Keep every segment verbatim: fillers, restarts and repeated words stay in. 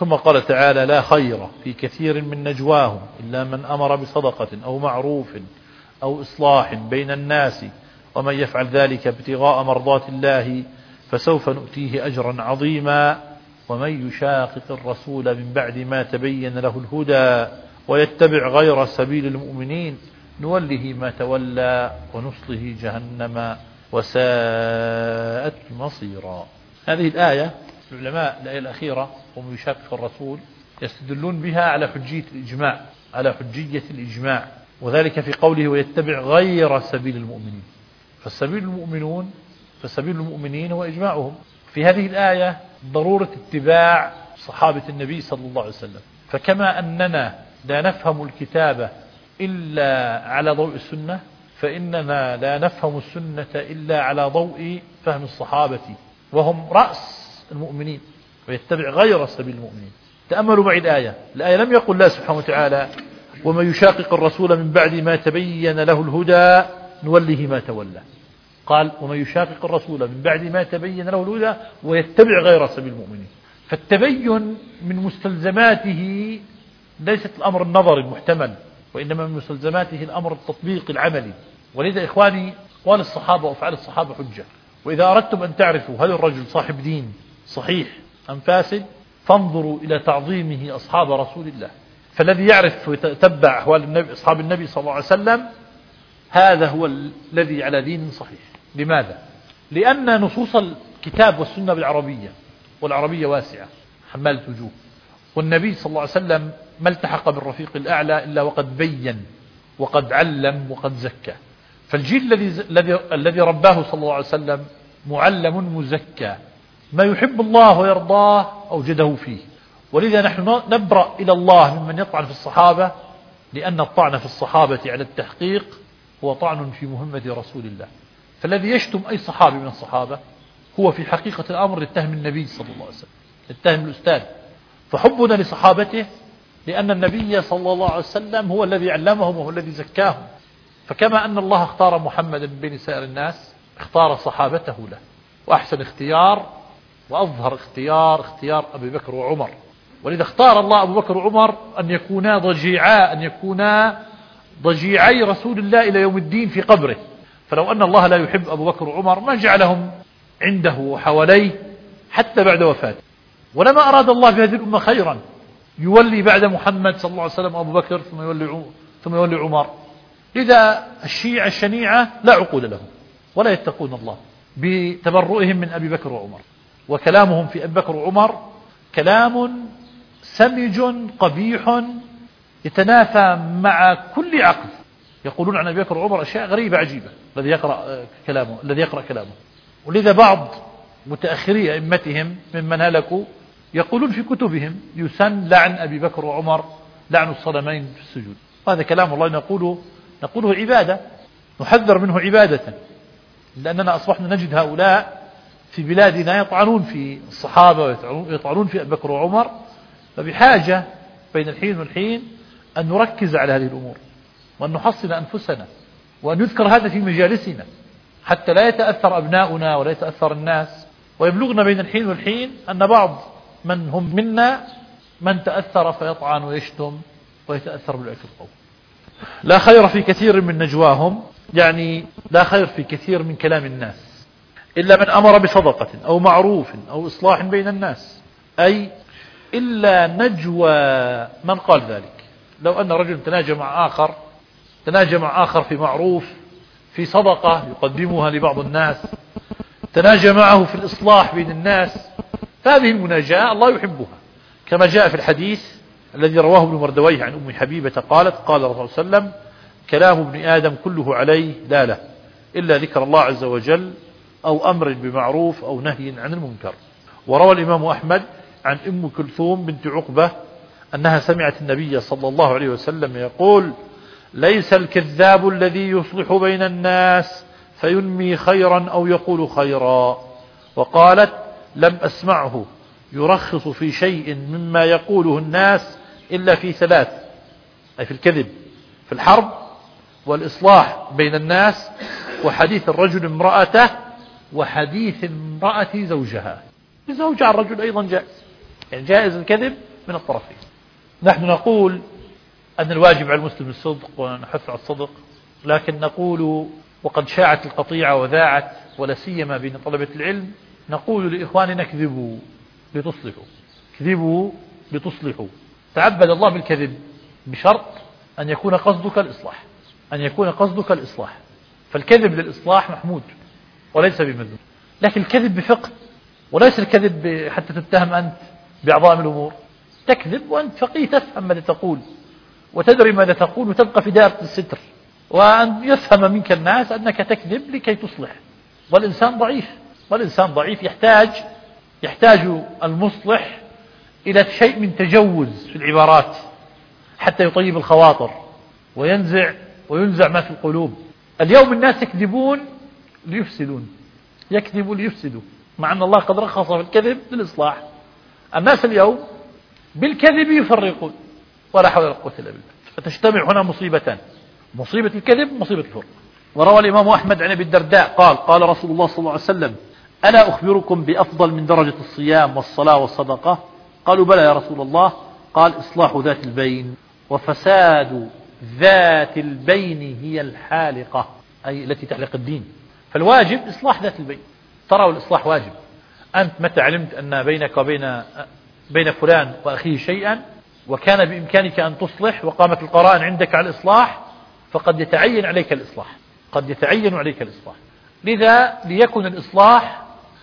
ثم قال تعالى: لا خير في كثير من نجواهم إلا من أمر بصدقة أو معروف أو إصلاح بين الناس ومن يفعل ذلك ابتغاء مرضات الله فسوف نؤتيه أجرا عظيما ومن يشاقق الرسول من بعد ما تبين له الهدى ويتبع غير سبيل المؤمنين نوله ما تولى ونصله جهنم وساءت مصيرا. هذه الآية العلماء الآية الأخيرة ومن يشاقق الرسول يستدلون بها على حجية الإجماع على حجية الإجماع وذلك في قوله: ويتبع غير سبيل المؤمنين. فالسبيل المؤمنون فسبيل المؤمنين هو إجماعهم. في هذه الآية ضرورة اتباع صحابة النبي صلى الله عليه وسلم. فكما أننا لا نفهم الكتاب إلا على ضوء السنة فإننا لا نفهم السنة إلا على ضوء فهم الصحابة وهم رأس المؤمنين. ويتبع غير سبيل المؤمنين. تأملوا معي الآية. الآية لم يقل الله سبحانه وتعالى: ومن يشاقق الرسول من بعد ما تبين له الهدى نوله ما تولى. قال: ومن يشاقق الرسول من بعد ما تبين له الهدى ويتبع غير سبيل المؤمنين. فالتبين من مستلزماته ليست الأمر النظري المحتمل وإنما من مستلزماته الأمر التطبيقي العملي. ولذا إخواني أقوال الصحابة وأفعال الصحابة حجة. وإذا أردتم أن تعرفوا هل الرجل صاحب دين صحيح أم فاسد فانظروا إلى تعظيمه أصحاب رسول الله. فالذي يعرف ويتتبع أحوال النبي أصحاب النبي صلى الله عليه وسلم هذا هو الذي على دين صحيح. لماذا؟ لأن نصوص الكتاب والسنة بالعربية والعربية واسعة حمالة وجوه. والنبي صلى الله عليه وسلم ما التحق بالرفيق الأعلى إلا وقد بين وقد علم وقد زكى. فالجيل الذي الذي رباه صلى الله عليه وسلم معلم مزكى. ما يحب الله ويرضاه أوجده فيه. ولذا نحن نبرأ إلى الله ممن يطعن في الصحابة لأن الطعن في الصحابة على التحقيق هو طعن في مهمة رسول الله. فالذي يشتم أي صحابي من الصحابة هو في حقيقة الأمر يتهم النبي صلى الله عليه وسلم يتهم الأستاذ. فحبنا لصحابته لأن النبي صلى الله عليه وسلم هو الذي علمهم وهو الذي زكاهم. فكما أن الله اختار محمدا من بين سائر الناس اختار صحابته له. وأحسن اختيار وأظهر اختيار اختيار أبي بكر وعمر. ولذا اختار الله أبو بكر وعمر أن يكونا ضجيعا أن يكونا ضجيعي رسول الله إلى يوم الدين في قبره. فلو أن الله لا يحب أبو بكر وعمر ما جعلهم عنده وحواليه حتى بعد وفاته. ولما أراد الله في هذه الأمة خيرا يولي بعد محمد صلى الله عليه وسلم أبو بكر ثم يولي ثم يولي عمر. لذا الشيعة الشنيعة لا عقول لهم ولا يتقون الله بتبرؤهم من أبي بكر وعمر. وكلامهم في أبي بكر وعمر كلام سمج قبيح يتنافى مع كل عقل. يقولون عن أبي بكر وعمر أشياء غريبة عجيبة الذي يقرأ كلامه الذي يقرأ كلامه. ولذا بعض متأخري أئمتهم ممن هلكوا يقولون في كتبهم يسن لعن أبي بكر وعمر لعن الصنمين في السجود. هذا كلام الله نقوله نقوله عبادة نحذر منه عبادة. لأننا أصبحنا نجد هؤلاء في بلادنا يطعنون في الصحابة ويطعنون في أبي بكر وعمر. فبحاجة بين الحين والحين أن نركز على هذه الأمور وأن نحصن أنفسنا وأن يذكر هذا في مجالسنا حتى لا يتأثر أبناؤنا ولا يتأثر الناس. ويبلغنا بين الحين والحين أن بعض من هم منا من تأثر فيطعن ويشتم ويتأثر بالعكس القول. لا خير في كثير من نجواهم يعني لا خير في كثير من كلام الناس إلا من أمر بصدقة أو معروف أو إصلاح بين الناس. أي إلا نجوى من قال ذلك. لو أن رجل تناجى مع آخر تناجى مع آخر في معروف في صدقة يقدمها لبعض الناس تناجى معه في الإصلاح بين الناس فهذه المناجاة الله يحبها. كما جاء في الحديث الذي رواه ابن مردويه عن أم حبيبة قالت قال الرسول صلى الله عليه وسلم كلام ابن آدم كله عليه لا له إلا ذكر الله عز وجل أو أمر بمعروف أو نهي عن المنكر. وروى الإمام أحمد عن أم كلثوم بنت عقبة أنها سمعت النبي صلى الله عليه وسلم يقول ليس الكذاب الذي يصلح بين الناس فينمي خيرا أو يقول خيرا. وقالت لم أسمعه يرخص في شيء مما يقوله الناس إلا في ثلاث أي في الكذب في الحرب والإصلاح بين الناس وحديث الرجل امرأته وحديث امرأة زوجها. زوج الرجل أيضا جائز يعني جائز الكذب من الطرفين. نحن نقول أن الواجب على المسلم الصدق ونحث على الصدق، لكن نقول وقد شاعت القطيعة وذاعت ولا سيما بين طلبة العلم، نقول لإخواننا اكذبوا لتصلحوا، اكذبوا لتصلحوا. تعبد الله بالكذب بشرط أن يكون قصدك الإصلاح، أن يكون قصدك الإصلاح، فالكذب للإصلاح محمود وليس بمذموم. لكن الكذب بفقه، وليس الكذب حتى تتهم أنت بعظام الأمور. تكذب وأنت فقيه تفهم ماذا تقول وتدري ماذا تقول وتبقى في دائرة الستر، وأن يفهم منك الناس أنك تكذب لكي تصلح. والإنسان ضعيف، والإنسان ضعيف يحتاج يحتاج المصلح إلى شيء من تجوز في العبارات حتى يطيب الخواطر وينزع وينزع ما في القلوب. اليوم الناس يكذبون ليفسدون، يكذبوا ليفسدوا، مع أن الله قد رخص في الكذب للإصلاح. الناس اليوم بالكذب يفرقون، ولا حول ولا قوة إلا بالله. فتجتمع هنا مصيبتان، مصيبة الكذب ومصيبة الفرق. وروى الإمام أحمد عن أبي الدرداء قال قال رسول الله صلى الله عليه وسلم: ألا أخبركم بأفضل من درجة الصيام والصلاة والصدقة؟ قالوا: بلى يا رسول الله. قال: إصلاح ذات البين، وفساد ذات البين هي الحالقة، أي التي تحلق الدين. فالواجب إصلاح ذات البين. ترى الإصلاح واجب. أنت متى علمت أن بينك وبين بين فلان وأخيه شيئا وكان بإمكانك أن تصلح وقامت القرائن عندك على الإصلاح، فقد يتعين عليك الإصلاح، قد يتعين عليك الإصلاح. لذا ليكن الإصلاح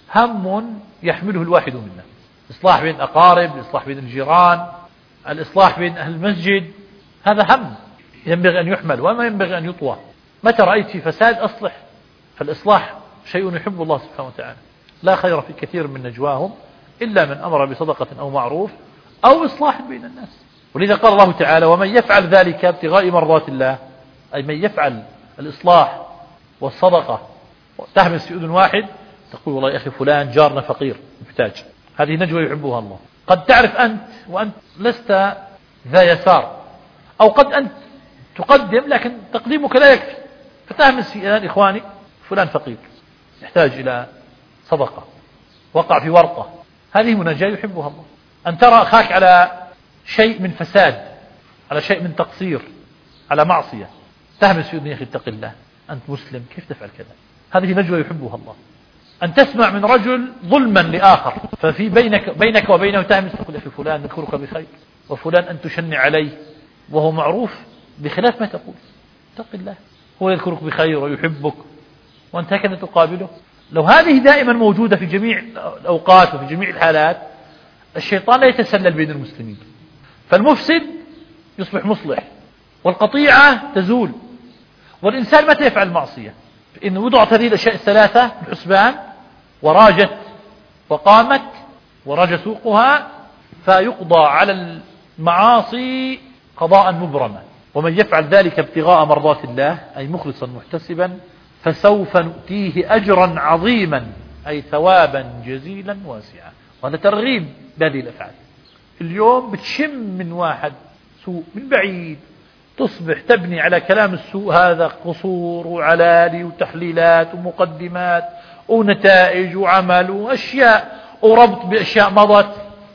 هم يحمله الواحد منا، إصلاح بين الأقارب، الإصلاح بين الجيران، الإصلاح بين أهل المسجد، هذا هم ينبغي أن يحمل وما ينبغي أن يطوى. متى رأيت في فساد أصلح، فالإصلاح شيء يحب الله سبحانه وتعالى. لا خير في كثير من نجواهم إلا من أمر بصدقة أو معروف أو إصلاح بين الناس. ولذا قال الله تعالى: ومن يفعل ذلك ابتغاء مرضات الله، أي من يفعل الإصلاح والصدقة تهمس في أذن واحد، تقول: والله يا أخي فلان جارنا فقير محتاج، هذه نجوى يحبها الله. قد تعرف أنت وأنت لست ذا يسار، أو قد أنت تقدم لكن تقديمك لا يكفي، فتهمس في أذن إخواني: فلان فقير يحتاج إلى صدقة، وقع في ورطة، هذه مناجاة يحبها الله. أن ترى أخاك على شيء من فساد، على شيء من تقصير، على معصية، تهمس في أذنه: اتق الله، أنت مسلم، كيف تفعل كذا؟ هذه نجوى يحبها الله. أن تسمع من رجل ظلما لآخر ففي بينك بينك وبينه تهمس، تقول: يا أخي فلان نذكرك بخير، وفلان أن تشنع عليه وهو معروف بخلاف ما تقول، اتق الله، هو يذكرك بخير ويحبك وأنت هكذا تقابله. لو هذه دائما موجودة في جميع الأوقات وفي جميع الحالات، الشيطان لا يتسلل بين المسلمين، فالمفسد يصبح مصلح، والقطيعة تزول. والإنسان متى يفعل المعصية؟ إن وضعت هذه الأشياء الثلاثة بالحسبان وراجت وقامت وراج سوقها، فيقضى على المعاصي قضاء مبرما. ومن يفعل ذلك ابتغاء مرضات الله، أي مخلصا محتسبا، فسوف نؤتيه أجرا عظيما، أي ثوابا جزيلا واسعا. وهذا ترغيب بهذه الأفعال. اليوم بتشم من واحد سوء من بعيد، تصبح تبني على كلام السوء هذا قصور وعلالي وتحليلات ومقدمات ونتائج وعمل وأشياء وربط بأشياء مضت،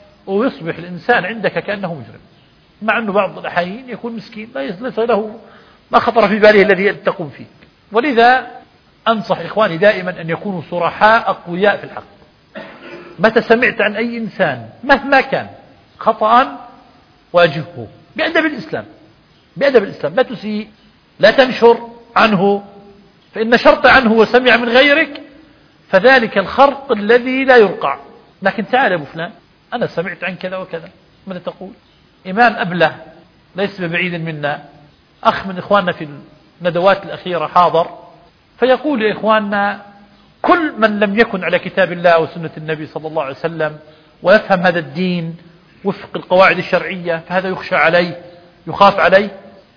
ويصبح الإنسان عندك كأنه مجرم، مع أنه بعض الأحيان يكون مسكين ليس له ما خطر في باله الذي تقوم فيه. ولذا أنصح إخواني دائما أن يكونوا صرحاء أقوياء في الحق. متى سمعت عن أي إنسان مهما كان خطأ واجهه بأدب الإسلام، بأدب الإسلام، لا تسيء، لا تنشر عنه، فإن شرط عنه وسمع من غيرك فذلك الخرق الذي لا يرقع. لكن تعال يا أبو فلان، أنا سمعت عن كذا وكذا، ماذا تقول؟ إمام أبله ليس ببعيد منا، أخ من إخواننا في الندوات الأخيرة حاضر، فيقول يا إخواننا: كل من لم يكن على كتاب الله وسنة النبي صلى الله عليه وسلم ويفهم هذا الدين وفق القواعد الشرعية فهذا يخشى عليه، يخاف عليه.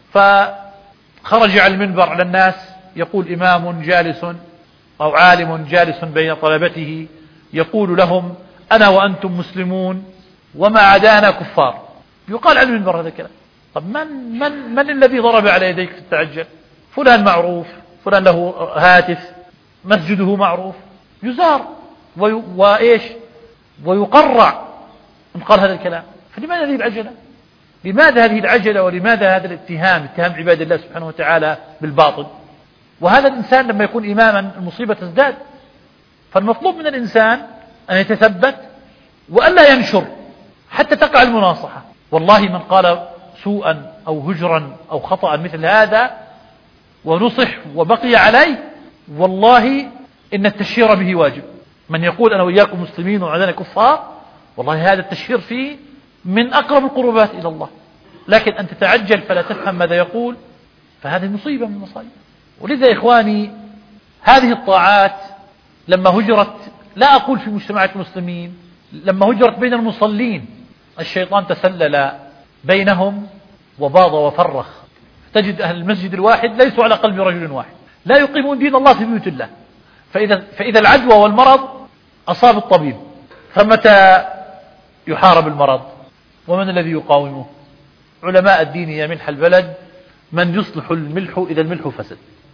فخرج على المنبر على الناس يقول: إمام جالس أو عالم جالس بين طلبته يقول لهم: أنا وأنتم مسلمون وما عدانا كفار. يقال على المنبر هذا الكلام. طب من, من, من الذي ضرب على يديك في التعجل؟ فلان معروف، فلان له هاتف، مسجده معروف، يزار وي... وإيش ويقرع إن قال هذا الكلام. فلماذا هذه العجلة؟ لماذا هذه العجلة ولماذا هذا الاتهام اتهام عباد الله سبحانه وتعالى بالباطل؟ وهذا الإنسان لما يكون إماما المصيبة تزداد. فالمطلوب من الإنسان أن يتثبت وألا ينشر حتى تقع المناصحة. والله من قال سوءا أو هجرا أو خطأ مثل هذا ونصح وبقي عليه، والله إن التشهير به واجب. من يقول أنا وإياكم مسلمين وعندنا كفار، والله هذا التشهير فيه من أقرب القربات إلى الله. لكن أن تتعجل فلا تفهم ماذا يقول، فهذه مصيبة من المصائب. ولذا إخواني هذه الطاعات لما هجرت، لا أقول في مجتمعات المسلمين، لما هجرت بين المصلين الشيطان تسلل بينهم وباض وفرخ. تجد أهل المسجد الواحد ليسوا على قلب رجل واحد، لا يقيمون دين الله في بيوت الله. فإذا, فإذا العدوى والمرض أصاب الطبيب، فمتى يحارب المرض؟ ومن الذي يقاومه؟ علماء الدين يا ملح البلد، من يصلح الملح إذا الملح فسد.